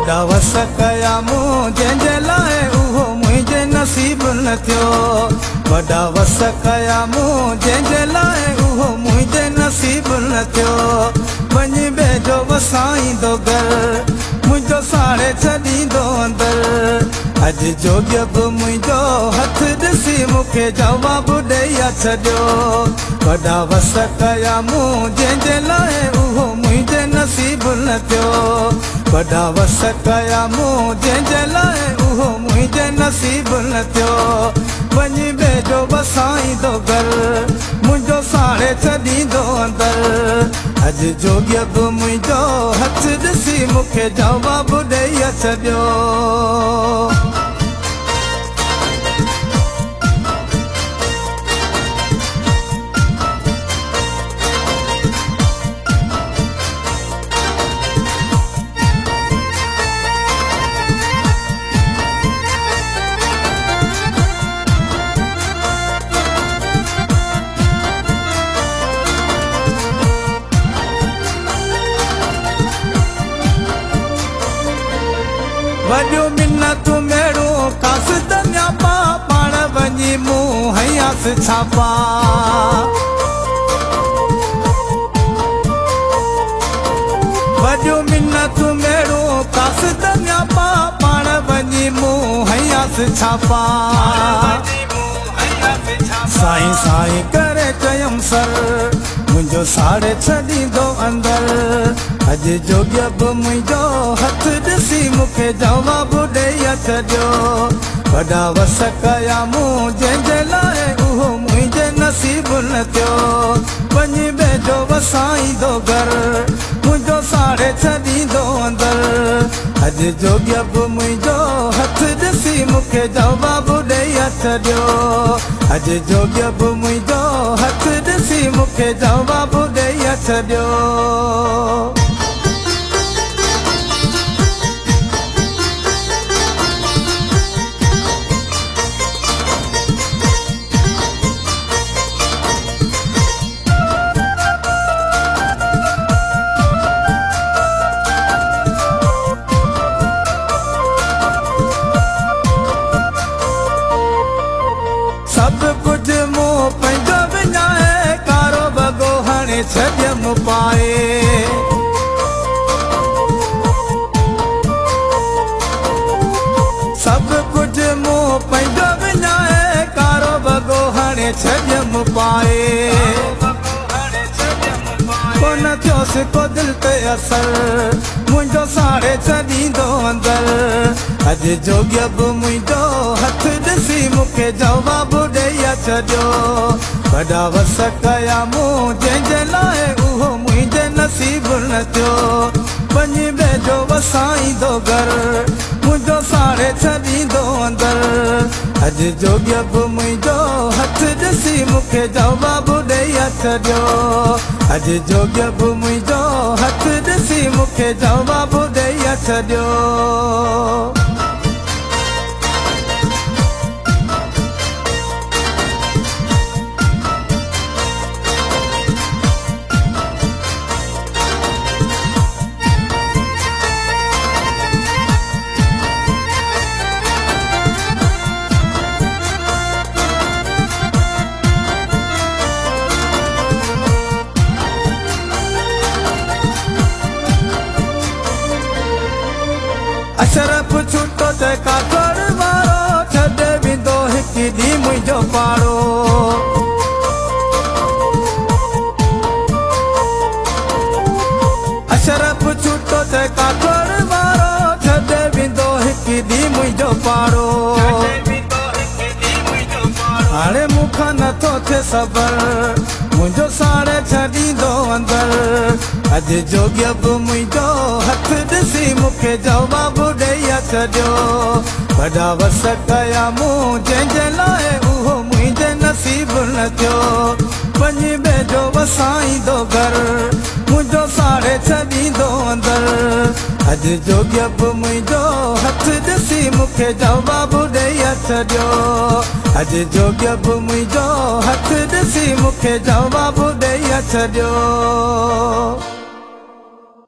वॾा वस कया मूं जंहिंजे लाइ उहो मुंहिंजे नसीब न थियो। वॾा वस कया मूं जंहिंजे लाइ उहो मुंहिंजे नसीब न थियो। वञी ॿिए वसाईंदो घर मुंहिंजो साड़े छॾींदो अंदरि। अॼु जोॻ बि मुंहिंजो हथ ॾिसी मूंखे जवाबु ॾेई छॾियो। वॾा वस कया मूं जंहिंजे लाइ उहो मुंहिंजे नसीब न थियो। वॾा वस कया मूं जंहिंजे लाइ उहो मुंहिंजे नसीब न थियो। वञी ॿिए वसाईंदो घर मुंहिंजो साड़े छॾींदो अंदरि। अॼु जोॻ बि मुंहिंजो हथ ॾिसी मूंखे जवाबु ॾेई छॾियो। वॾियूं मिन्नतूं मेड़ूं कास दनिया पा पाण वञी मूं हयास छापा। वॾियूं मिन्नतूं मेड़ूं कास दनिया पा पाण वञी मूं हयास छापा। साईं साईं करे चयमि सर मुंहिंजो साड़े छॾींदो अंदरि। अॼु जोॻ बि मुंहिंजो हथ ॾिसी मूंखे जवाबु ॾेई छॾियो। वॾा वस कया मूं जंहिंजे लाइ उहो मुंहिंजे नसीब न थियो। वञी ॿिए वसाईंदो घर मुंहिंजो साड़े छॾींदो अंदरि। अॼु जोॻ बि मुंहिंजो हथ ॾिसी मूंखे जवाबु ॾेई छॾियो। अॼु जोॻ बि मुंहिंजो हथ ॾिसी मूंखे जवाबु ॾेई छॾियो। सभु कुझु मूं पंहिंजो विञाए कारो बगो हाणे छॾियमि पाए। सभु कुझु मूं पंहिंजो विञाए कारो बगो हाणे छॾियमि पाए। कोन थियोसि को दिलि ते असर मुंहिंजो साड़े छॾींदो अंदरि। अॼु जोॻ बि मुंहिंजो हथ ॾिसी मूंखे जवाबु ॾेई छॾियो। वॾा वस कया मूं जंहिंजे लाइ उहो मुंहिंजे नसीब न थियो। वञी ॿिए वसाईंदो घर मुंहिंजो साड़े छॾींदो अंदरि। अॼु जोॻ बि मुंहिंजो हथ ॾिसी मूंखे जवाबु ॾेई छॾियो। अॼु जोॻ बि मुंहिंजो हथ ॾिसी मूंखे जवाबु ॾेई छॾियो। अशरफ छुटो ते काठड़ वारो छॾे वेंदो हिकु ॾींहुं मुंहिंजो पाड़ो। अशरफ छुटो ते काठड़ वारो छॾे वेंदो हिकु ॾींहुं मुंहिंजो पाड़ो। हाणे मूंखां नथो थिए सबर मुंहिंजो साड़े छॾींदो अंदरि। अॼु जोॻ बि मुंहिंजो हथ ॾिसी मूंखे जवाबु ॾेई छॾियो। वॾा वस कया मूं जंहिंजे लाइ उहो मुंहिंजे नसीब न थियो। वञी ॿिए वसाईंदो घर मुंहिंजो साड़े छॾींदो अंदरि। अॼु जोॻ बि मुंहिंजो हथ ॾिसी मूंखे जवाबु ॾेई छॾियो। अॼु जोॻ बि मुंहिंजो हथ ॾिसी मूंखे जवाबु ॾेई छॾियो।